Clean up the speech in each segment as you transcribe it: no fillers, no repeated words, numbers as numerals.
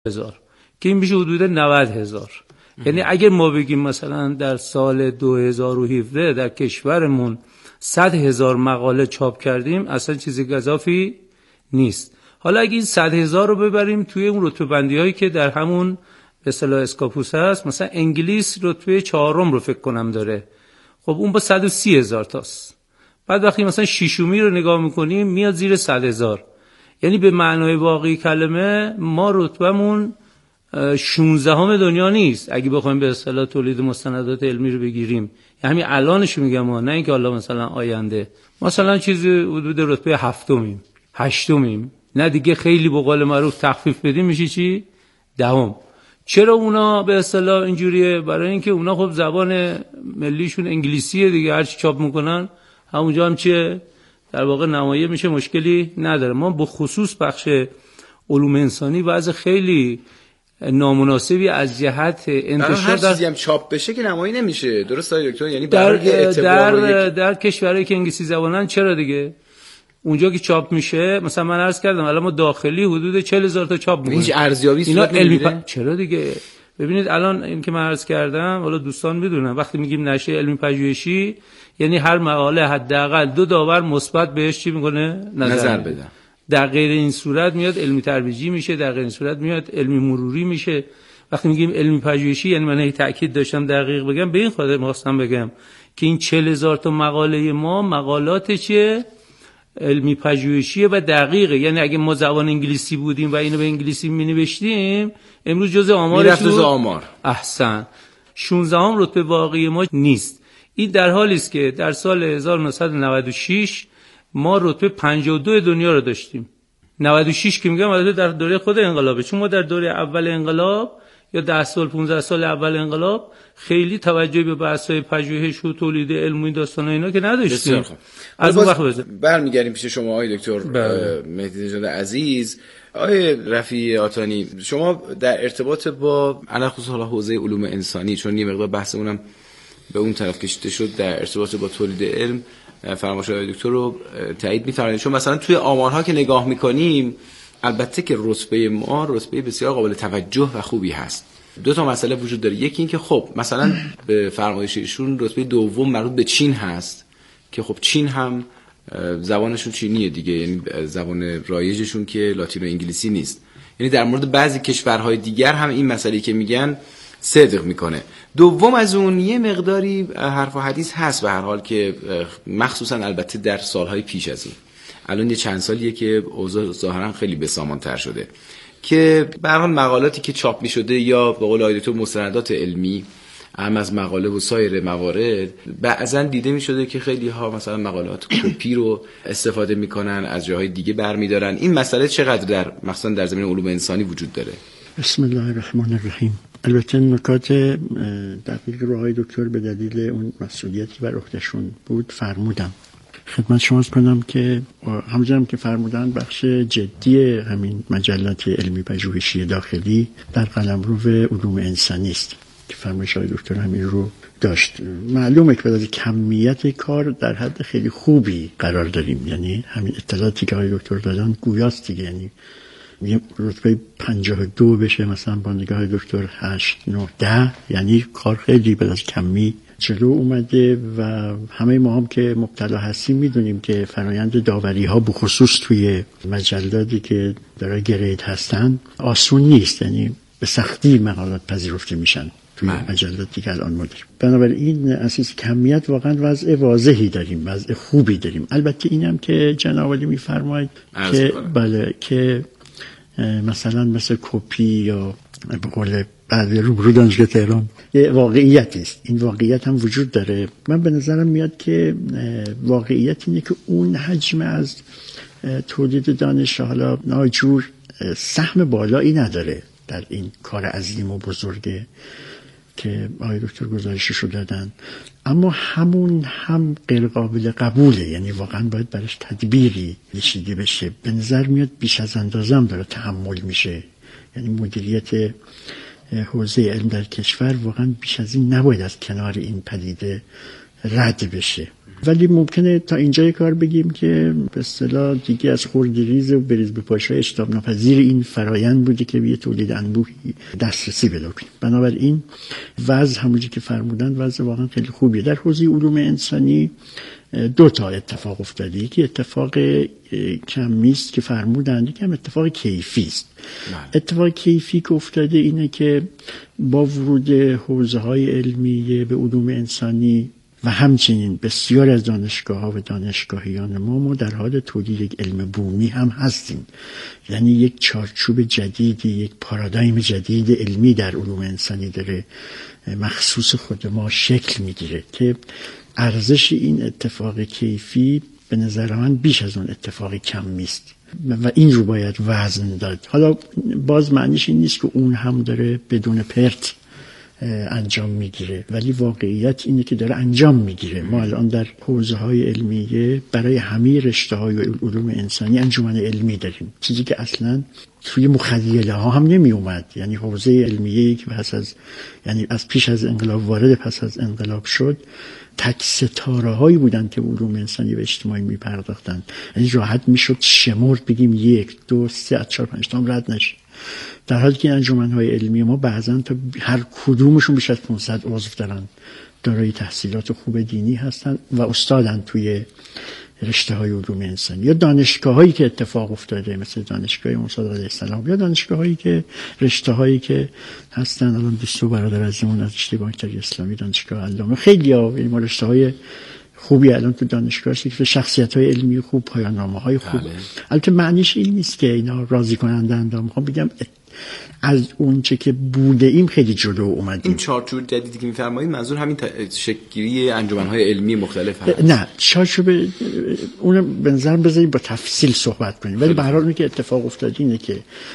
هزار که این میشه حدود 90,000. یعنی اگر ما بگیم مثلا در سال 2017 در کشورمون 100,000 مقاله چاپ کردیم، اصلا چیزی گزافی نیست. حالا اگه این 100,000 رو ببریم توی اون رتبه بندی هایی که در همون به اصطلاح اسکاپوس هست، مثلا انگلیس رتبه 4م رو فکر کنم داره، خب اون با 130,000 تاست. بعد وقتی مثلا ششمی رو نگاه میکنیم میاد زیر 100,000. یعنی به معنای واقعی کلمه ما رتبمون 16ام دنیا نیست اگه بخوایم به اصطلاح تولید مستندات علمی رو بگیریم. یعنی همین الانش میگم، نه اینکه حالا مثلا آینده مثلا چیزی حدود رتبه 7میم 8میم، نه دیگه خیلی به قول معروف تخفیف بدیم میشه چی 10م. چرا اونا به اصطلاح اینجوریه؟ برای اینکه اونا خب زبان ملیشون انگلیسیه دیگه، هر چی چاپ میکنن همونجا هم چیه در واقع نمایه میشه، مشکلی نداره. ما به خصوص بخش علوم انسانی وضع خیلی نامناسبی از جهت انتشار هر چیزی هم چاپ بشه که نمایی نمیشه، درست آقای دکتر؟ یعنی در کشورهایی که انگلیسی زبانن چرا دیگه اونجا که چاپ میشه، مثلا من عرض کردم الان ما داخلی حدود 40,000 تا چاپ میکنیم، هیچ ارزیابی صورت نمیگیره. چرا دیگه؟ ببینید الان این که من عرض کردم، حالا دوستان میدونن وقتی میگیم نشریه علمی پژوهشی یعنی هر مقاله حداقل 2 داور مثبت بهش چی میکنه نظر بده. در غیر این صورت میاد علمی ترویجی میشه، در غیر این صورت میاد علمی مروری میشه. وقتی میگیم علمی پژوهشی یعنی من هی تاکید داشتم دقیق بگم، به این خاطر می‌خواستم بگم که این 40,000 تا مقاله ما مقالات چیه علمی پژوهشیه و دقیقه. یعنی اگه ما زبان انگلیسی بودیم و اینو به انگلیسی می‌نوشتیم امروز جزء آمار احسن 16ام رتبه واقعی ما نیست. این در حالی است که در سال 1996 ما رتبه 52 دنیا رو داشتیم. 96 که میگم البته در دوره خود انقلابه، چون ما در دوره اول انقلاب یا 10 سال 15 سال اول انقلاب خیلی توجه به بحث‌های پژوهش و تولید علم و این داستانا اینا که نداشتیم. از اون وقت برمیگردیم پیش شما آقای دکتر مهدی نژاد عزیز. آقای رفیعی آتانی، شما در ارتباط با علخصوص حوزه علوم انسانی، چون یه مقدار بحثمونم به اون طرف کشیده شد، در ارتباط با تولید علم فرمایشات آقای دکتر رو تایید می‌فرمایید. چون مثلا توی آمارها که نگاه می‌کنیم البته که رتبه ما رتبه بسیار قابل توجه و خوبی هست. 2 تا مسئله وجود داره. یکی این که خب مثلا به فرمایش ایشون رتبه دوم مربوط به چین هست که خب چین هم زبانشون چینیه دیگه، یعنی زبان رایجشون که لاتین و انگلیسی نیست. یعنی در مورد بعضی کشورهای دیگر هم این مسئله‌ای که میگن صدق میکنه. دوم از اون یه مقداری حرف و حدیث هست به هر حال که مخصوصا البته در سالهای پیش از این، الان یه چند سالیه که اوضاع ظاهرا خیلی بسامان‌تر شده، که به هر حال مقالاتی که چاپ می‌شده یا به قول آقای دکتر مستندات علمی هم از مقاله و سایر موارد بعضن دیده می‌شده که خیلی ها مثلا مقالات کپی رو استفاده می‌کنن، از جاهای دیگه برمی‌دارن. این مسئله چقدر در مثلا در زمینه علوم انسانی وجود داره؟ بسم الله الرحمن الرحیم. البته نکات دقیق رو آقای دکتر به دلیل اون مسئولیتی بر عهده‌شون بود فرمودم. خدمت شما عرض کنم که همونجوری که فرمودن بخش جدی همین مجلات علمی پژوهشی داخلی در قلمرو علوم انسانی است که فرمایش آقای دکتر همین رو داشت. معلومه که بعد کمیت کار در حد خیلی خوبی قرار داریم، یعنی همین اطلاعاتی که آقای دکتر دادن گویاست دیگه، یعنی یه رتبه 52 بشه مثلا با نگاه دکتر 8 9 10، یعنی کار خیلی بعد از کمی جلو اومده و همه ما هم که مبتلا هستیم میدونیم که فرایند داوری ها بخصوص توی مجلاتی که داره گرید هستن آسون نیست، یعنی به سختی مقالات پذیرفته میشن توی مجلاتی که الان ما داریم. بنابراین اساس کمیت واقعا وضع واضحی داریم، وضع خوبی داریم. البته اینم که جناب عالی میفرمایید که بله که مثلا مثل کپی یا به قول بعضی رو دانشگاه تهران یه واقعیت است، این واقعیت هم وجود داره. من به نظرم میاد که واقعیت اینه که اون حجم از تولید دانش حالا ناجور سهم بالایی نداره در این کار عظیم و بزرگه که آقای دکتر گزارششو دادن، اما همون هم غیر قابل قبوله، یعنی واقعا باید برش تدبیری کشیده بشه. به نظر میاد بیش از اندازه هم داره تحمل میشه، یعنی مدیریت حوزه علم در کشور واقعا بیش از این نباید از کنار این پدیده رد بشه. ولی ممکنه تا اینجای کار بگیم که به اصطلاح دیگه از خردریز و بریز به پاشای اجتناب ناپذیر این فرایند بوده که به تولید انبوهی دسترسی پیدا کنیم. بنابراین وضع همونجوری که فرمودن وضع واقعا خیلی خوبیه. در حوزه علوم انسانی دو تا اتفاق افتاده. یکی اتفاق کمی است که فرمودند، یکی هم اتفاق کیفی است. اتفاق کیفی که افتاده اینه که با ورود حوزه‌های علمی به علوم انسانی و همچنین بسیار از دانشگاه‌ها و دانشگاهیان ما در حال تولید یک علم بومی هم هستیم. یعنی یک چارچوب جدیدی، یک پارادایم جدید علمی در علوم انسانی داره مخصوص خود ما شکل میگیره که ارزش این اتفاق کیفی به نظر من بیش از اون اتفاق کمی است و این رو باید وزن داد. حالا باز معنیش این نیست که اون هم داره بدون پرت انجام میگیره، ولی واقعیت اینه که داره انجام میگیره. ما الان در حوزه‌های علمیه برای همه رشته‌های علوم انسانی انجمن علمی داریم، چیزی که اصلاً توی مخیله ها هم نمی اومد. یعنی حوزه علمیه که از پیش از انقلاب وارد پس از انقلاب شد، تک ستاره هایی بودن که علوم انسانی و اجتماعی می پرداختن. یعنی راحت می شد شمرد بگیم 1 2 3 4 5 تا رد نشه، در حالی که انجمن‌های علمی ما بعضا تا هر کدومشون بیش از 500 عضو دارن، دارای تحصیلات خوب دینی هستن و استادن توی رشته‌های علوم انسانی. یا دانشگاه‌هایی که اتفاق افتاده مثل دانشگاه موسی علیه السلام، یا دانشگاه‌هایی که رشته‌هایی که هستن الان 200 برادر عزیزمون از رشته بانکداری اسلامی، دانشگاه علامه، خیلی‌ها ما رشته‌های خوبی الان تو دانشگاه هست که شخصیت‌های علمی خوب، پایان‌نامه‌های خوب. البته معنیش این نیست که اینا راضی کنندند. میخوام بگم از اونچه که بوده ایم خیلی جلو اومدیم. این چارچوب جدیدی که می‌فرمایید منظور همین شکل‌گیری انجمن‌های علمی مختلف هست؟ نه، چارچوب اون به نظر بذاریم با تفصیل صحبت کنیم، ولی به هر حال که اتفاق افتاد اینه که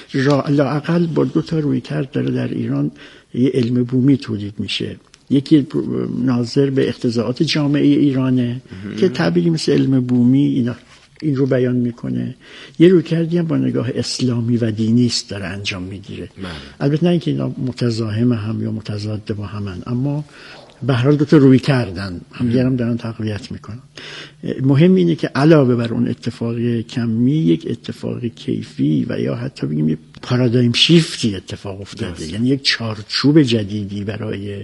لااقل با 2 تا رویکرد داره در ایران یه علم بومی تولید میشه. یکی ناظر به اقتضاعات جامعه ایرانه که تعبیری مثل علم بومی این رو بیان میکنه. یه رویکردی هم با نگاه اسلامی و دینی است داره انجام میگیره. البته نه اینکه اینا متزاحم هم یا متضاد با همن، اما به هر حال 2 تا روی کردن هم دارن تقویت میکنن. مهم اینه که علاوه بر اون اتفاق کمی، یک اتفاق کیفی و یا حتی بگیم یک پارادایم شیفتی اتفاق افتاده. یعنی یک چارچوب جدیدی برای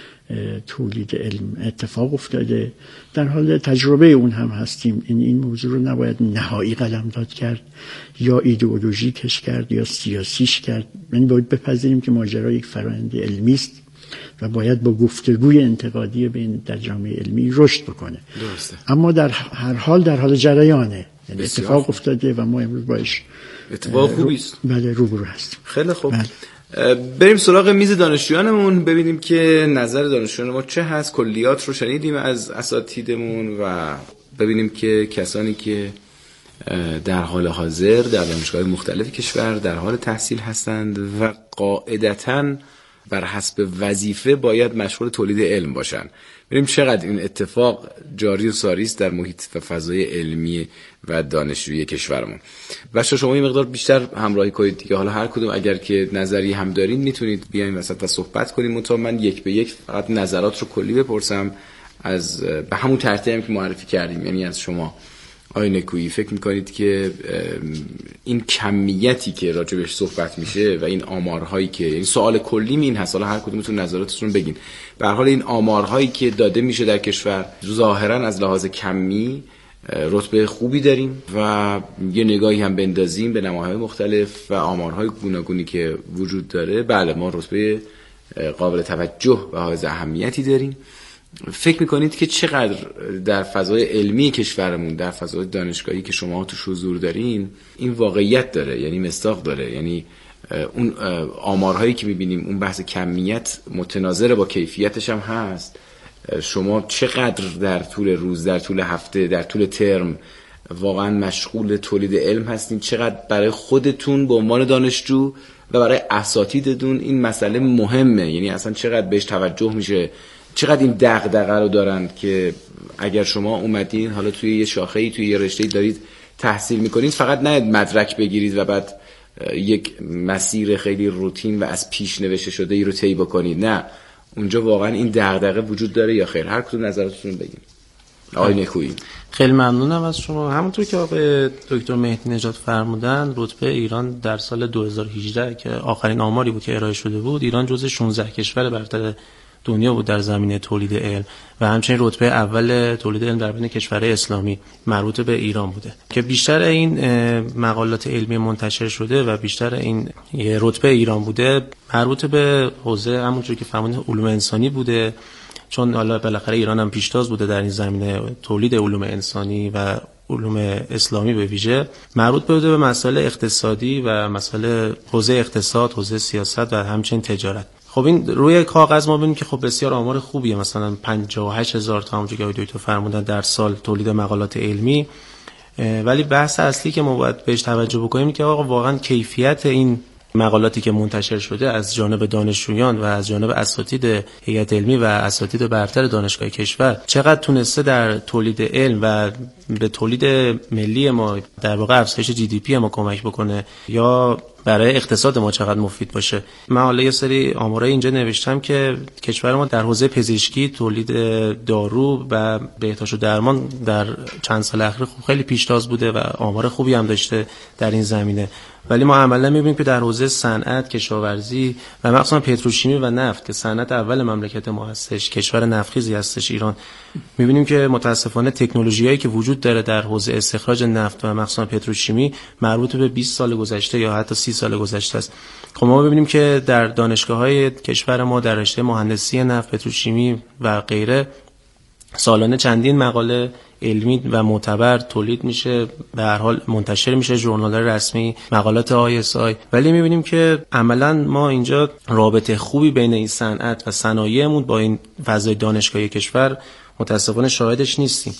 تولید علم اتفاق افتاده. در حال تجربه اون هم هستیم. این موضوع رو نباید نهایی قلمداد کرد یا ایدئولوژیکش کرد یا سیاسیش کرد. یعنی باید بپذیریم که ماجرا یک فرآیند علمی است و باید با گفتگوی انتقادی بین در جامعه علمی رشد بکنه. درسته. اما در هر حال در حال جریانه. یعنی اتفاق افتاده و ما امروز باش اتفاق خوبی است. بله، روبرو هستیم. خیلی خوب. بریم سراغ میز دانشجویانمون، ببینیم که نظر دانشجویان ما چه هست. کلیات رو شنیدیم از اساتیدمون و ببینیم که کسانی که در حال حاضر در دانشگاه‌های مختلف کشور در حال تحصیل هستند و قاعدتاً بر حسب وظیفه باید مشغول تولید علم باشن. ببینیم چقدر این اتفاق جاری و ساری است در محیط و فضای علمی و دانشجویی کشورمون. بچه‌ها شما یه مقدار بیشتر همراهی کنید دیگه. حالا هر کدوم اگر که نظری هم دارین میتونید بیاین وسط و صحبت کنیم. مطمئن من 1 به 1 فقط نظرات رو کلی بپرسم از به همون ترتیبی که معرفی کردیم. یعنی از شما آقای نکویی فکر میکنید که این کمیتی که راجبش صحبت میشه و این آمارهایی که، یعنی سوال کلی این هست، حالا هر کدومتون نظراتتون رو بگین، به هر حال این آمارهایی که داده میشه در کشور ظاهرا از لحاظ کمی رتبه خوبی داریم و یه نگاهی هم بندازیم به نماهای مختلف و آمارهای گوناگونی که وجود داره، بله ما رتبه قابل توجه و حائز اهمیتی داریم. فکر میکنید که چقدر در فضای علمی کشورمون، در فضای دانشگاهی که شما توش حضور دارین، این واقعیت داره، یعنی مصداق داره؟ یعنی اون آمارهایی که میبینیم، اون بحث کمیت متناظر با کیفیتش هم هست. شما چقدر در طول روز، در طول هفته، در طول ترم واقعا مشغول تولید علم هستین؟ چقدر برای خودتون به عنوان دانشجو و برای اساتیدتون این مسئله مهمه؟ یعنی اصلا چقدر بهش توجه میشه؟ چقدر این دغدغه رو دارن که اگر شما اومدین حالا توی یه شاخه‌ای، توی یه رشته‌ای دارید تحصیل میکنید، فقط نه مدرک بگیرید و بعد یک مسیر خیلی روتین و از پیش نوشته شده ای رو طی بکنید. نه، اونجا واقعا این دغدغه وجود داره یا خیر؟ هر کدوم نظراتتون بگین. آقای نکویی. خیلی ممنونم از شما. همونطور که آقای دکتر مهدی نژاد فرمودن، رتبه ایران در سال 2018 که آخرین آماری بود که ارائه شده بود، ایران جزو 16 کشور برتر دنیا بود در زمینه تولید علم و همچنین رتبه اول تولید علم در بین کشورهای اسلامی مربوط به ایران بوده که بیشتر این مقالات علمی منتشر شده و بیشتر این رتبه ایران بوده مربوط به حوزه همونجوری که فرمودین علوم انسانی بوده، چون حالا بالاخره ایران هم پیشتاز بوده در این زمینه تولید علوم انسانی و علوم اسلامی به ویژه. مربوط بوده به مسائل اقتصادی و مسائل حوزه اقتصاد، حوزه سیاست و همچنین تجارت. خب این روی کاغذ ما ببینیم که خب بسیار آمار خوبیه، مثلا 58000 تا همونجوری که آقای دکتر فرمودن در سال تولید مقالات علمی، ولی بحث اصلی که ما باید بهش توجه بکنیم که آقا واقعا کیفیت این مقالاتی که منتشر شده از جانب دانشجویان و از جانب اساتید هیئت علمی و اساتید برتر دانشگاه کشور چقدر تونسته در تولید علم و به تولید ملی ما در واقع افزایش GDP ما کمک بکنه یا برای اقتصاد ما چقدر مفید باشه. من حالا یه سری آمارای اینجا نوشتم که کشور ما در حوزه پزشکی، تولید دارو و بهداشت و درمان در چند سال اخیر خیلی پیشتاز بوده و آمار خوبی هم داشته در این زمینه، ولی ما عملا می‌بینیم که در حوزه صنعت، کشاورزی و مخصوصا پتروشیمی و نفت که صنعت اول مملکت ما هستش، کشور نفتخیزی هستش ایران، می‌بینیم که متأسفانه تکنولوژیایی که وجود داره در حوزه استخراج نفت و مخصوصا پتروشیمی مربوط به 20 سال گذشته یا حتی 30 سال گذشته است. خب ما ببینیم که در دانشگاه‌های کشور ما در رشته مهندسی نفت، پتروشیمی و غیره سالانه چندین مقاله علمی و معتبر تولید میشه، به هر حال منتشر میشه ژورنال‌های رسمی، مقالات ISI، ولی میبینیم که عملاً ما اینجا رابطه خوبی بین این صنعت و صنایعمون با این فضای دانشگاهی کشور متأسفانه شاهدش نیستیم.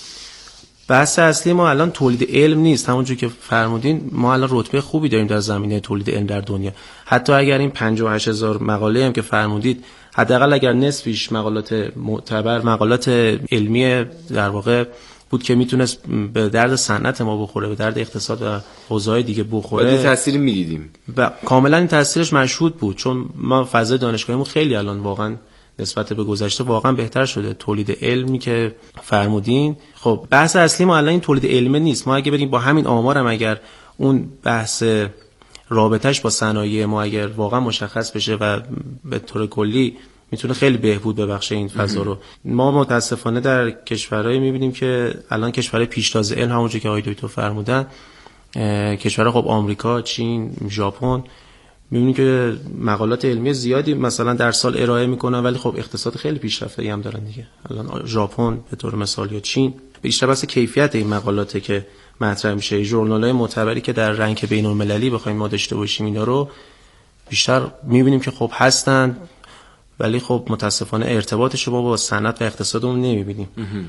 بحث اصلی ما الان تولید علم نیست، همونجوری که فرمودین ما الان رتبه خوبی داریم در زمینه تولید علم در دنیا. حتی اگر این 58000 مقاله هم که فرمودید حداقل اگر نصفش مقالات معتبر، مقالات علمی در واقع بود که میتونست به درد صنعت ما بخوره، به درد اقتصاد و حوزه‌های دیگه بخوره، ولی تأثیری می‌دیدیم و کاملا این تأثیرش مشهود بود، چون ما فضای دانشگاهیمون خیلی الان واقعا نسبت به گذشته واقعا بهتر شده. تولید علمی که فرمودین، خب بحث اصلی ما الان این تولید علمی نیست. ما اگه بریم با همین آمارم اگر اون بحث رابطش با صنایع ما اگر واقعا مشخص بشه و به طور کلی میتونه خیلی بهبود ببخشه این فضا رو. ما متاسفانه در کشورهایی میبینیم که الان کشورهای پیشتاز علم همونجوری که آقای دکتر فرمودن، کشورها خب آمریکا، چین، ژاپن، میبینیم که مقالات علمی زیادی مثلا در سال ارائه میکنن، ولی خب اقتصاد خیلی پیشرفته‌ای هم دارن دیگه. الان ژاپن به طور مثال یا چین بیشتر بحث کیفیت این مقالاته که مطرح میشه. ژورنال‌های معتبری که در رنک بین‌المللی بخوایم ما داشته باشیم اینا رو بیشتر میبینیم که خب هستن، ولی خب متاسفانه ارتباطش رو با صنعت و اقتصادمون نمیبینیم.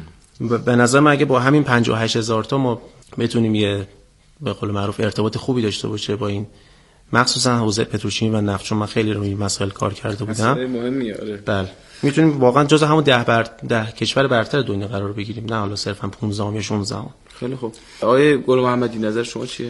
به نظر من اگه با همین 58000 تا ما بتونیم یه به قول معروف ارتباط خوبی داشته باشه با این مخصوصا حوزه پتروشیمی و نفت، چون من خیلی روی این مسائل کار کرده بودم، مسئله مهمیه. بله میتونیم واقعا جزو همون 10 کشور برتر دنیا قرار بگیریم، نه حالا صرفا 15 یا 16. خیلی خوب. آقای گل محمدی نظر شما چیه؟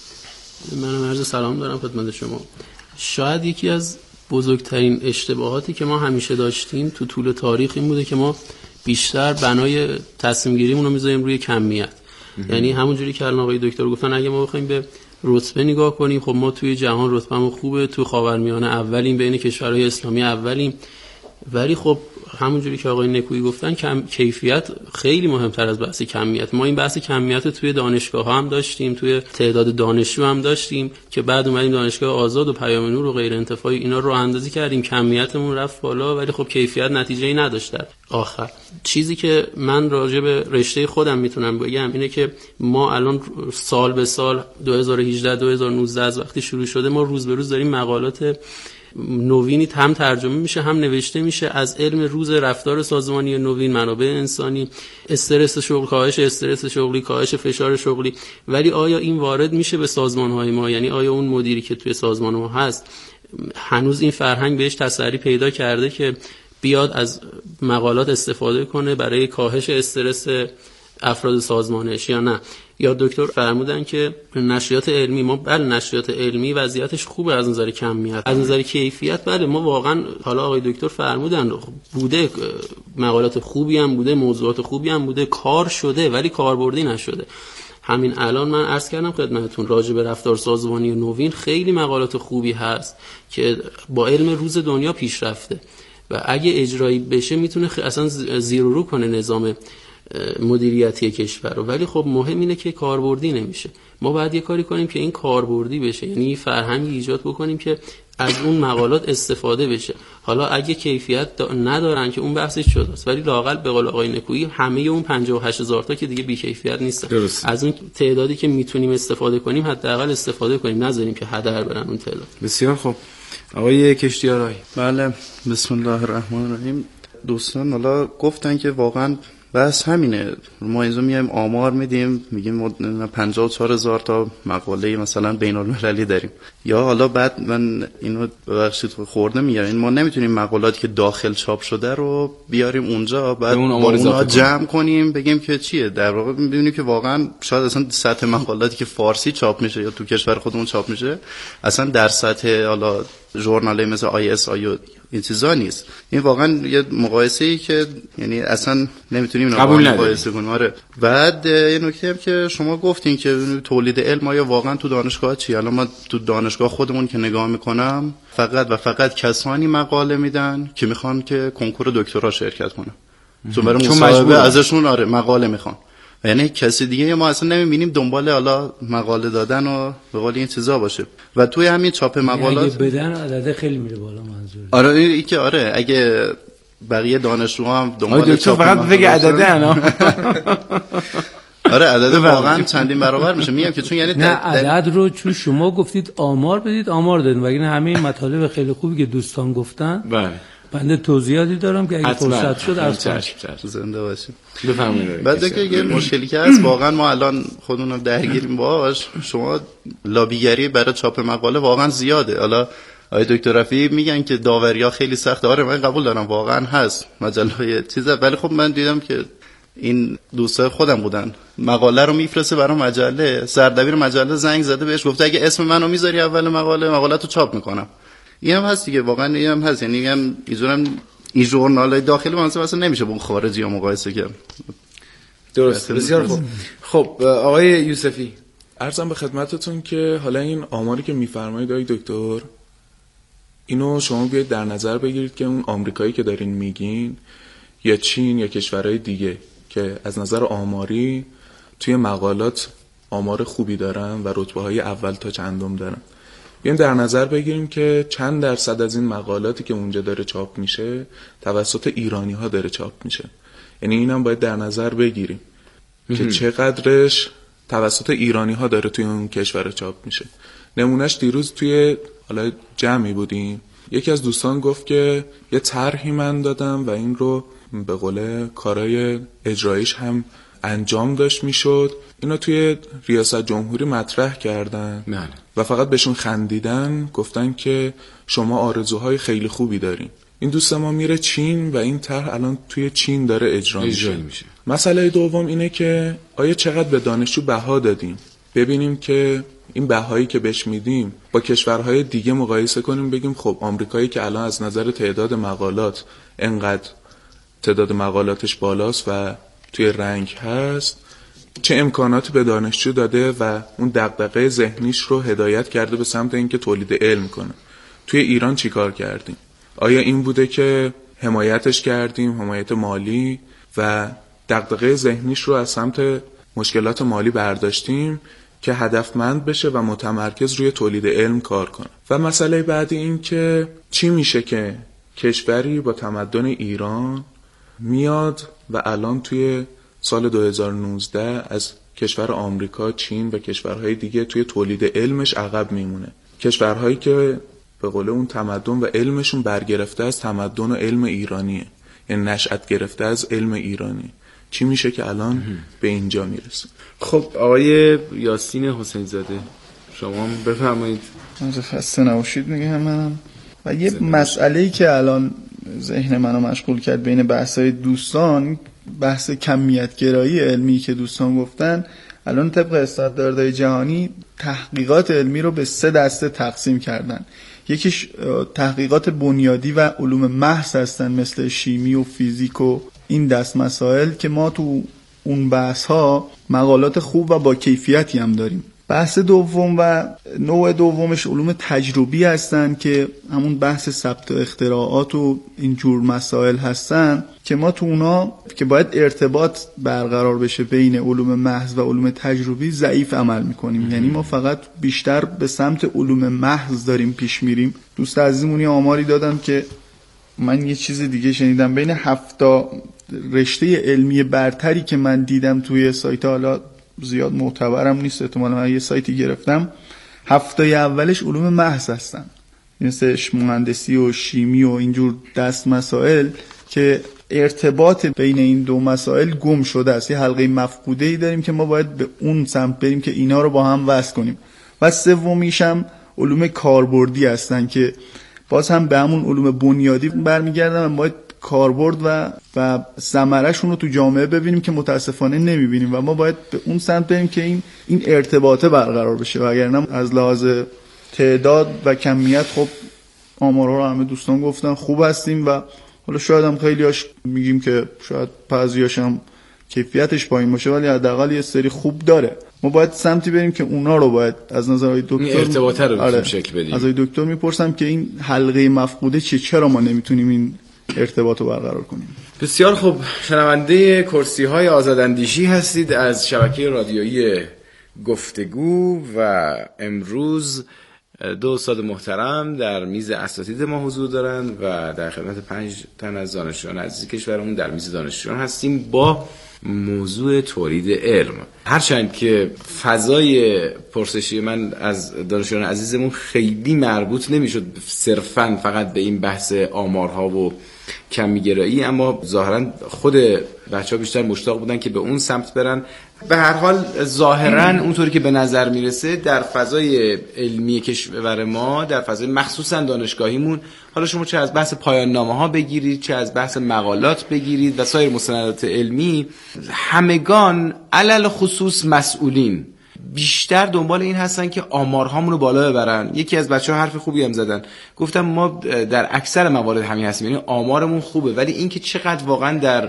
منم عرض سلام دارم خدمت شما. شاید یکی از بزرگترین اشتباهاتی که ما همیشه داشتیم تو طول تاریخ این بوده که ما بیشتر بنای تصمیم گیریمون رو میذاریم روی کمیت. یعنی همونجوری که الان آقای دکتر گفتن اگه ما بخوایم به رتبه نگاه کنیم، خب ما توی جهان رتبهمون خوبه، تو خاورمیانه اولیم، بین کشورهای اسلامی اولیم، ولی خب همونجوری که آقای نکویی گفتن کیفیت خیلی مهمتر از بحث کمیت. ما این بحث کمیت توی دانشگاه ها هم داشتیم، توی تعداد دانشجو هم داشتیم که بعد اومدیم دانشگاه آزاد و پیام نور و غیر انتفاعی اینا رو اندازی کردیم، کمیتمون رفت بالا ولی خب کیفیت نتیجه‌ای نداشت. در آخر چیزی که من راجع به رشته خودم میتونم بگم اینه که ما الان سال به سال 2018 2019 از وقتی شروع شده ما روز به روز داریم مقالات نوینی هم ترجمه میشه هم نوشته میشه از علم روز رفتار سازمانی نوین، منابع انسانی، استرس شغل، کاهش استرس شغلی، کاهش فشار شغلی. ولی آیا این وارد میشه به سازمان‌های ما؟ یعنی آیا اون مدیری که توی سازمان ما هست هنوز این فرهنگ بهش تسری پیدا کرده که بیاد از مقالات استفاده کنه برای کاهش استرس افراد سازمانش یا نه؟ یا دکتر فرمودن که نشریات علمی، ما بله نشریات علمی وضعیتش خوبه از نظر کمیت، از نظر کیفیت بله ما واقعا، حالا آقای دکتر فرمودن بوده مقالات خوبی هم بوده، موضوعات خوبی هم بوده، کار شده ولی کاربردی نشده. همین الان من عرض کردم خدمتتون راجع به رفتار سازمانی و نوین خیلی مقالات خوبی هست که با علم روز دنیا پیش رفته و اگه اجرایی بشه میتونه اصلا زیر و رو کنه نظام مدیریتی کشور رو، ولی خب مهم اینه که کاربردی نمیشه. ما باید یه کاری کنیم که این کاربردی بشه، یعنی فرهنگی ایجاد بکنیم که از اون مقالات استفاده بشه. حالا اگه کیفیت ندارن که اون بحثش شداست، ولی لااقل به قول آقای نکویی همه اون 58000 تا که دیگه بی کیفیت نیستن. درست. از اون تعدادی که میتونیم استفاده کنیم حداقل استفاده کنیم، نذاریم که هدر برن اون تعداد. بسیار خوب. آقای کشتیارایی. بله، بسم الله الرحمن الرحیم. دوستان حالا گفتن که واقعا بس همینه، ما اینجا میایم آمار میدیم میگیم ما 54000 تا مقاله مثلا بین المللی داریم، یا حالا بعد من اینو ببخشید خورده میگم، این ما نمیتونیم مقالاتی که داخل چاپ شده رو بیاریم اونجا بعد با اونها جمع کنیم بگیم که چیه. در واقع میبینیم که واقعا شاید اصلا سطح مقالاتی که فارسی چاپ میشه یا تو کشور خودمون چاپ میشه اصلا در سطح حالا ژورنال مثل ISI این چیزا نیست. این واقعا یه مقایسه‌ای که یعنی اصلا نمیتونیم مقایسه کنیم. آره. بعد یه نکته هم که شما گفتین که تولید علم آیا واقعا تو دانشگاه چی؟ الان ما تو دانشگاه خودمون که نگاه میکنم فقط کسانی مقاله میدن که میخوان که کنکور دکترا شرکت کنن، چون برای مصاحبه ازشون آره مقاله میخوان، یعنی کسی دیگه ما اصلا نمیبینیم دنبال حالا مقاله دادن و به قول این چیزا باشه. و توی همین چاپ مقالات اگه بدن عدد خیلی میره بالا منظور. آره این که آره اگه بقیه دانشجوها هم دنبال چاپ فقط بگه عدده آره عدد واقعا چندین برابر میشه. میگم که چون یعنی نه عدد رو چون شما گفتید آمار بدید آمار دادین، وگرنه همه مطالب خیلی خوبی که دوستان گفتن بله بنده توضیحاتی دارم که اگه فرصت شد از زنده باشیم. بفرمایید. بعد که یه مشکلی که هست واقعا ما الان خودمون درگیریم باش، شما لابیگری برای چاپ مقاله واقعا زیاده. حالا آقای دکتر رفیعی میگن که داوریا خیلی سخته، آره من قبول دارم واقعا هست مجله چیزا، ولی خب من دیدم که این دوستای خودم بودن مقاله رو میفرسته برای مجله، سردبیر مجله زنگ زده بهش گفته اگه اسم منو میذاری اول مقاله‌تو چاپ میکنم. این هم هست دیگه، واقعا این هم هست. یعنی میگم این ژورنال‌های داخلی مثلا نمیشه با اون خارجی ها مقایسه کرد. درست. بسیار خوب. خب آقای یوسفی عرضم به خدمتتون که حالا این آماری که میفرمایید آقای دکتر اینو شما بیاید در نظر بگیرید که اون آمریکایی که دارین میگین یا چین یا کشورهای دیگه که از نظر آماری توی مقالات آمار خوبی دارن و رتبه‌های اول تا چندم دارن، بیایم در نظر بگیریم که چند درصد از این مقالاتی که اونجا داره چاپ میشه توسط ایرانی‌ها داره چاپ میشه. یعنی اینم باید در نظر بگیریم که چقدرش توسط ایرانی‌ها داره توی اون کشور چاپ میشه. نمونهش دیروز توی حالا جمعی بودیم، یکی از دوستان گفت که یه طرحی من دادم و این رو به قول کارهای اجرایش هم انجام داشت میشد، اینا توی ریاست جمهوری مطرح کردن و فقط بهشون خندیدن، گفتن که شما آرزوهای خیلی خوبی دارین. این دوست ما میره چین و این طرح الان توی چین داره اجرا میشه. مسئله دوم اینه که آیا چقدر به دانشجو بها دادیم؟ ببینیم که این بهایی که بهش میدیم با کشورهای دیگه مقایسه کنیم، بگیم خب آمریکایی که الان از نظر تعداد مقالات انقدر تعداد مقالاتش بالاست و توی رنگ هست، چه امکاناتی به دانشجو داده و اون دغدغه ذهنیش رو هدایت کرده به سمت اینکه تولید علم کنه. توی ایران چیکار کردیم؟ آیا این بوده که حمایتش کردیم، حمایت مالی و دغدغه ذهنیش رو از سمت مشکلات مالی برداشتیم که هدفمند بشه و متمرکز روی تولید علم کار کنه؟ و مسئله بعدی این که چی میشه که کشوری با تمدن ایران میاد و الان توی سال 2019 از کشور آمریکا، چین و کشورهای دیگه توی تولید علمش عقب میمونه. کشورهایی که به قول اون تمدن و علمشون برگرفته از تمدن و علم ایرانیه، یعنی نشأت گرفته از علم ایرانی، چی میشه که الان به اینجا میرسه؟ خب آقای یاسین حسین زاده شما بفرمایید. خسته نباشید میگم منم. و یه مسئله‌ای که الان ذهن منو مشغول کرد بین بحث‌های دوستان، بحث کمیت گرایی علمی که دوستان گفتن، الان طبق استانداردهای جهانی تحقیقات علمی رو به 3 دسته تقسیم کردن. یکیش تحقیقات بنیادی و علوم محض هستن مثل شیمی و فیزیک و این دست مسائل که ما تو اون بحث ها مقالات خوب و با کیفیتی هم داریم. بحث دوم و نوع دومش علوم تجربی هستن که همون بحث ثبت و اختراعات و اینجور مسائل هستن که ما تو اونا که باید ارتباط برقرار بشه بین علوم محض و علوم تجربی ضعیف عمل میکنیم. یعنی ما فقط بیشتر به سمت علوم محض داریم پیش میریم. دوست عزیزمونی آماری دادن که من یه چیز دیگه شنیدم، بین 7 رشته علمی برتری که من دیدم توی سایت، حالا زیاد معتبرم نیست، احتمالاً من یه سایتی گرفتم، 7 اولش علوم محض هستن، مثل مهندسی و شیمی و اینجور دست مسائل که ارتباط بین این دو مسائل گم شده است. یه حلقه مفقوده‌ای داریم که ما باید به اون سمت بریم که اینا رو با هم وصل کنیم. و سومیش هم علوم کاربردی هستن که باز هم به همون علوم بنیادی برمیگردن و باید کاربرد و ثمره‌شون رو تو جامعه ببینیم که متاسفانه نمیبینیم و ما باید به اون سمت بریم که این ارتباطه برقرار بشه. وگرنه از لحاظ تعداد و کمیت خب آمارها رو همه دوستان گفتن خوب هستیم و حالا شاید هم خیلیاش میگیم که شاید بعضیاش هم کیفیتش پایین باشه ولی حداقل یه سری خوب داره. ما باید سمتی بریم که اونا رو باید از نظر دکتر این ارتباطه رو شکل بدیم. از دکتر میپرسم که این حلقه مفقوده چرا ما نمیتونیم این ارتباط رو برقرار کنیم. بسیار خوب، شنونده کرسی‌های آزاداندیشی هستید از شبکه رادیویی گفتگو و امروز 2 استاد محترم در میز اساتید ما حضور دارند و در خدمت 5 تن از دانشجویان عزیز کشورمون در میز دانشجویان هستیم با موضوع تولید علم. هرچند که فضای پرسشی من از دانشجویان عزیزمون خیلی مربوط نمیشد صرفاً فقط به این بحث آمارها و کمی‌گرایی، اما ظاهراً خود بچه‌ها بیشتر مشتاق بودن که به اون سمت برن. به هر حال ظاهراً اونطوری که به نظر میرسه در فضای علمی کشور ما، در فضای مخصوصاً دانشگاهیمون، حالا شما چه از بحث پایان نامه‌ها بگیرید، چه از بحث مقالات بگیرید و سایر مستندات علمی، همگان علل خصوص مسئولین بیشتر دنبال این هستن که آمارهامون رو بالا ببرن. یکی از بچه‌ها حرف خوبی هم زدن، گفتم ما در اکثر موارد همین هستیم، یعنی آمارمون خوبه ولی اینکه چقدر واقعا در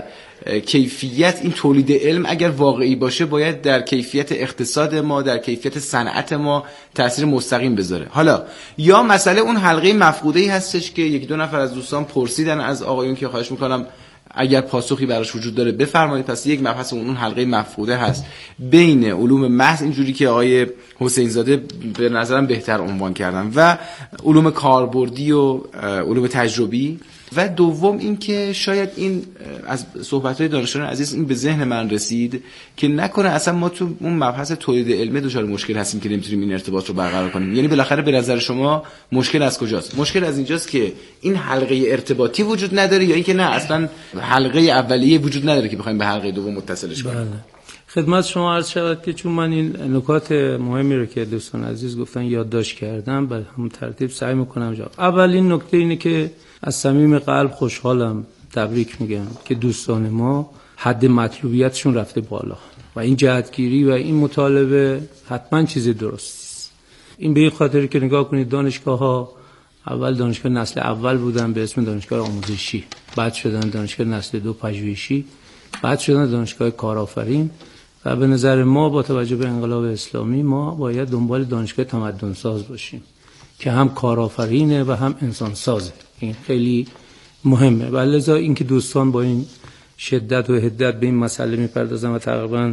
کیفیت این تولید علم اگر واقعی باشه باید در کیفیت اقتصاد ما، در کیفیت صنعت ما تأثیر مستقیم بذاره. حالا یا مسئله اون حلقه مفقوده‌ای هستش که 1-2 نفر از دوستان پرسیدن از آقایون که خواهش می‌کنم اگر پاسخی براش وجود داره بفرمایید. پس یک مبحث اون حلقه مفقوده هست بین علوم محض، اینجوری که آقای حسین زاده به نظرم بهتر عنوان کردن، و علوم کاربردی و علوم تجربی. و دوم این که شاید این از صحبت‌های دانشجویان عزیز این به ذهن من رسید که نکنه اصلا ما تو اون مبحث تولید علم دچار مشکل هستیم که نمیتونیم این ارتباط رو برقرار کنیم. یعنی بالاخره به نظر شما مشکل از کجاست؟ مشکل از اینجاست که این حلقه ارتباطی وجود نداره یا اینکه نه اصلا حلقه اولیه وجود نداره که بخوایم به حلقه دوم متصلش کنیم؟ بله. خدمت شما عرض شود که چون من این نکات مهمی رو که دوستان عزیز گفتن یادداشت کردم، به همون ترتیب سعی میکنم جواب. اولین نکته اینه که از صمیم قلب خوشحالم، تبریک میگم که دوستان ما حد مطلوبیتشون رفته بالا و این جهتگیری و این مطالبه حتما چیز درستی است. این به این خاطر که نگاه کنید دانشگاه‌ها اول دانشگاه نسل اول بودن به اسم دانشگاه آموزشی، بعد شدن دانشگاه نسل 2 پژوهشی، بعد شدن دانشگاه کارآفرین و به نظر ما با توجه به انقلاب اسلامی ما باید دنبال دانشگاه تمدن ساز باشیم که هم کارآفرینه و هم انسان سازه. این خیلی مهمه و لذا اینکه دوستان با این شدت و حدت به این مسئله میپردازن و تقریبا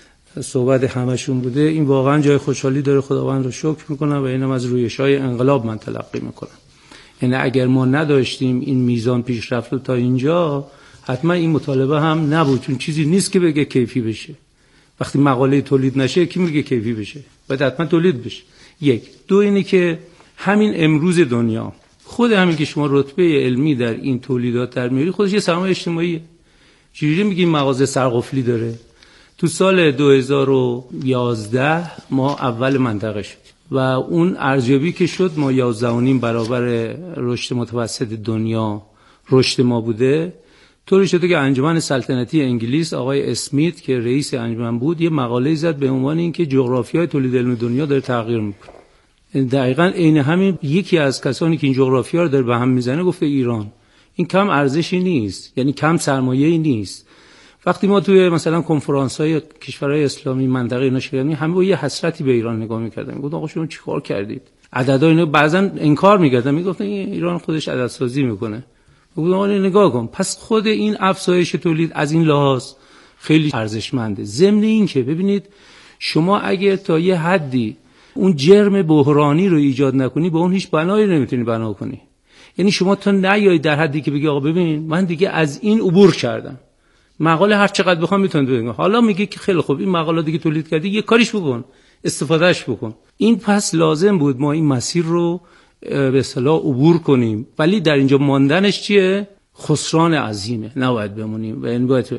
صحبت همشون بوده، این واقعا جای خوشحالی داره. خداوند رو شکر میکنم و اینم از رویش‌های انقلاب من تلقی میکنم. یعنی اگر ما نداشتیم این میزان پیشرفت تا اینجا حتما این مطالبه هم نبود، چون چیزی نیست که بگه کیفی بشه. وقتی مقاله تولید نشه کی میگه کیفی بشه؟ باید حتما تولید بشه. 1. 2 اینه که همین امروز دنیا خود همین که شما رتبه علمی در این تولیدات در میاری خودش یه سرمایه اجتماعیه. چجوری میگیم مغازه سرقفلی داره؟ تو سال 2011 ما اول منطقه شد و اون ارزیابی که شد ما 11.5 برابر رشد متوسط دنیا رشد ما بوده. طوری شده که انجمن سلطنتی انگلیس آقای اسمیت که رئیس انجمن بود یه مقاله زد به عنوان اینکه جغرافیای تولید علم دنیا داره تغییر میکنه. دقیقاً عین همین یکی از کسانی که این جغرافیا رو داره به هم میزنه گفته ایران. این کم ارزشی نیست، یعنی کم سرمایه‌ای نیست. وقتی ما توی مثلا کنفرانس‌های کشورهای اسلامی منطقه اینا شرکت همه با یه حسرتی به ایران نگاه می‌کردن. گفتن آقا شما چیکار کردید؟ عددا اینو بعضن انکار می‌کردن، میگفتن ایران خودش عددسازی میکنه. گفتم آقا نگاه کن، پس خود این افزایش تولید از این لحاظ خیلی ارزشمنده. ضمن این که ببینید شما اگه تا یه حدی اون جرم بحرانی رو ایجاد نکنی با اون هیچ بنایی نمیتونی بنا کنی. یعنی شما تا نیای در حدی که بگی آقا ببین من دیگه از این عبور کردم، مقاله هر چقدر بخوام میتونم بگم، حالا میگه که خیلی خوب این مقاله دیگه تولید کردی یه کاریش بکن، استفادهش بکن. این پس لازم بود ما این مسیر رو به اصطلاح عبور کنیم، ولی در اینجا ماندنش چیه؟ خسران عظیمه، نباید بمونیم. و این باید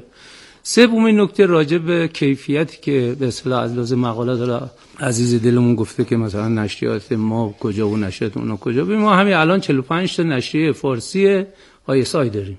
سومین نکته راجع به کیفیتی که به اصطلاح از لحاظ مقاله داره عزیز دلمون گفته که مثلا نشریات ما کجا و نشریات اونا کجا. ما همین الان 45 تا نشریه فارسی ISI داریم.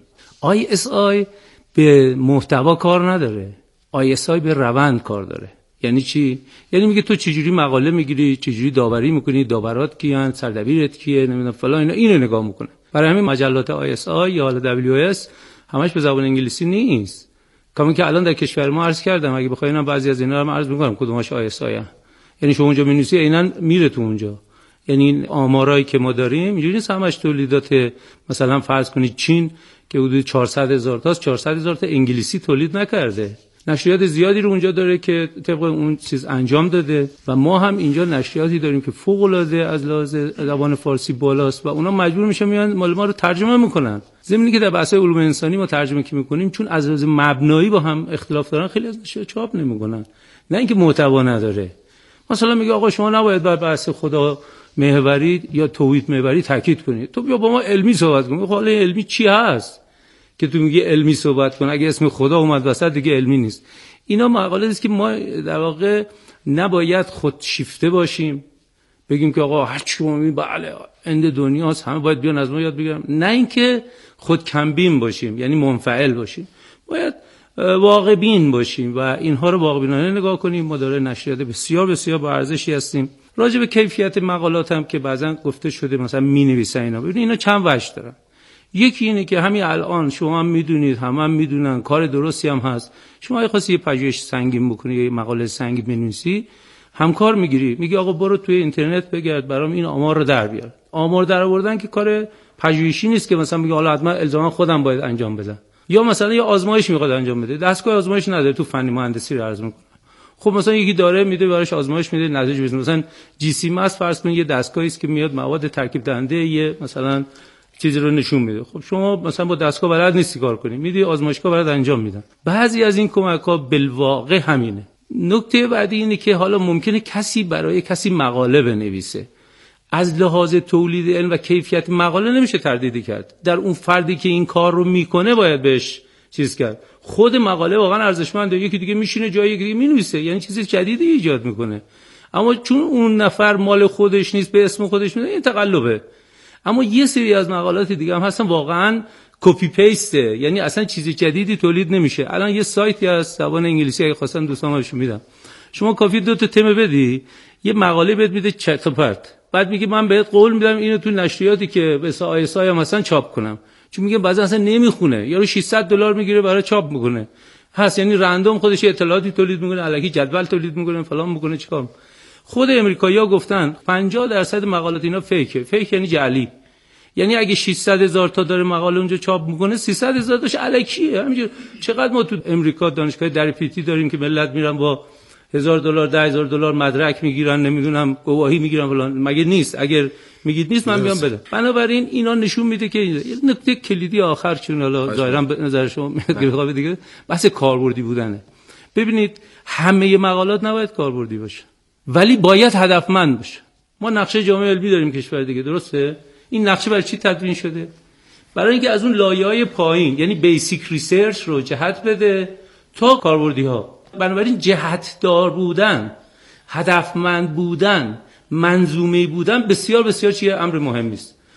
ISI به محتوا کار نداره، ISI به روند کار داره. یعنی چی؟ یعنی میگه تو چجوری مقاله میگیری، چجوری داوری میکنی، داورات کیان، سردبیرت کیه، نمیدونم فلان، اینو نگاه میکنه. برای همین مجلات ISI یا حالا WS همش به زبان انگلیسی نیست. کامی که الان در کشور ما عرض کردم، اگه بخواید بعضی از اینا رو عرض میکنم کدوماش ISI هست. یعنی شما اونجا می‌نویسی عیناً میره تو اونجا. یعنی این آمارایی که ما داریم اینجوری نیست همش تولیدات، مثلا فرض کنید چین که حدود 400,000 تاست، 400,000 تا انگلیسی تولید نکرده. نشریات زیادی رو اونجا داره که طبق اون چیز انجام داده و ما هم اینجا نشریاتی داریم که فوق العاده از لحاظ زبان فارسی بالاست و اونا مجبور میشن میان مال ما رو ترجمه میکنن. ضمن که در بحث علوم انسانی ما ترجمه کی میکنیم چون از لحاظ مبنایی با هم اختلاف دارن خیلی از نشریات چاپ نمیکنن، نه اینکه محتوا نداره. مثلا میگه آقا شما نباید بر بحث خدا محوری یا توحید محوری تاکید کنید، تو بیا با ما علمی صحبت کن. حالا علمی چی هست که تو میگی علمی صحبت کن؟ اگه اسم خدا اومد وسط دیگه علمی نیست. اینا مقاله است که ما در واقع نباید خود شیفته باشیم بگیم که آقا هر چی ما میگیم بله اند دنیاست همه باید بیان از ما یاد بگیرن، نه اینکه خود کمبین باشیم یعنی منفعل باشیم. باید واقع بین باشیم و اینها رو واقع بینانه نگاه کنیم. ما داره نشریات بسیار بسیار با ارزشی هستیم. راجع به کیفیت مقالات هم که بعضن گفته شده مثلا می‌نویسن اینا، ببینید اینا چند وجه دارن. یکی اینه که همین الان شما هم میدونید، هم میدونن کار درستی هم هست. شما اگه خواستی یه پژوهش سنگین بکنی، یه مقاله سنگین بنویسی، همکار میگیری، میگی آقا برو توی اینترنت بگرد برام این آمار رو در بیار. آمار در آوردن که کار پژوهشی نیست که مثلا میگه حالا حتما الزاما خودم باید انجام بدم، یا مثلا یه آزمایش میخواد انجام بده، دستگاه آزمایش نداره تو فنی مهندسی رو عرض میکنه. خب مثلا یکی داره میده براش آزمایش میده نتیجه میده. مثلا جی سی ماس فرض کن یه دستگاهی است که میاد مواد ترکیب دهنده یه مثلا چیزی رو نشون میده. خب شما مثلا با دستگاه بلد نیستی کار کنی، میدی آزمایشگاه برات انجام میدن. بعضی از این کمک‌ها بالواقع همینه. نکته بعدی اینه که حالا ممکنه کسی برای کسی مقاله بنویسه، از لحاظ تولید علم و کیفیت مقاله نمیشه تردیدی کرد. در اون فردی که این کار رو میکنه باید بهش چیز کرد. خود مقاله واقعا ارزشمنده، یکی دیگه میشینه جای یکی دیگه مینویسه، یعنی چیز جدیدی ایجاد میکنه. اما چون اون نفر مال خودش نیست به اسم خودش میده این تقلبه. اما یه سری از مقالات دیگه هم هستن واقعا کپی پیسته، یعنی اصلا چیز جدیدی تولید نمیشه. الان یه سایتی هست زبان انگلیسی اگه خواستم دوستانش میدم، شما کافی 2 تا تم بدی یه مقاله بهت میده چرت و پرت، بعد میگه من بهت قول میدم اینو تو نشریاتی که مثلا آیسای مثلا چاپ کنم، چون میگه بعضی اصلا نمیخونه، یارو $600 میگیره برای چاپ میکنه هست، یعنی رندوم خودش اطلاعاتی تولید میکنه، الکی جدول تولید میکنه فلان میکنه. چیکار خود امریکایی‌ها گفتن 50% مقالات اینا فیکه. فیک یعنی جعلی، یعنی اگه 600,000 تا داره مقاله اونجا چاپ میکنه 300,000 تاش الکیه. همینجوری چقدر ما تو امریکا دانشگاه در پیتی داریم که ملت میرن با $1,000 $10,000 مدرک میگیرن، نمیدونم گواهی میگیرن فلان. مگه نیست؟ اگر میگید نیست من بیام بدم. بنابراین اینا نشون میده که یه نکته کلیدی آخر چون حالا ظاهرا به نظر شما میاد دیگه بحث کاربردی بودنه. ببینید همه مقالات نباید کاربردی باشه ولی باید هدفمند باشه. ما نقشه جامعه علمی داریم کشور دیگه، درسته؟ این نقشه برای چی تدوین شده؟ برای اینکه از اون لایه‌های پایین یعنی بیسیک ریسرچ رو جهت بده تا کاربردی‌ها. بنابراین جهت دار بودن، هدفمند بودن، منظومه بودن بسیار بسیار چیه امر مهمی است.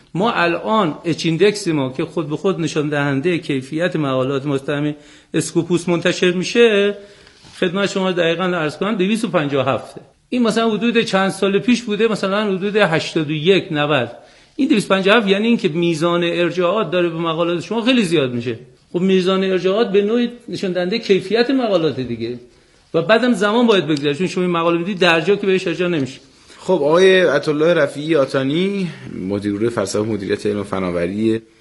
ما الان اچ ایندکس ما که خود به خود نشان دهنده کیفیت مقالات مستعمل اسکوپوس منتشر میشه، خدمت شما دقیقاً عرض کنم 257. این مثلا حدود چند سال پیش بوده مثلا حدود 81 90. این 257 یعنی این که میزان ارجاعات داره به مقالات شما خیلی زیاد میشه. خب میزان ارجاعات به نوعی نشان دهنده کیفیت مقالات دیگه و بعدم زمان باید بگذره، چون شما این مقاله میدید درجا که بهش ارجاع نمیشه. خب آقای عطاالله رفیعی آتانی، مدیر گروه فلسفه مدیریت علم و فناوری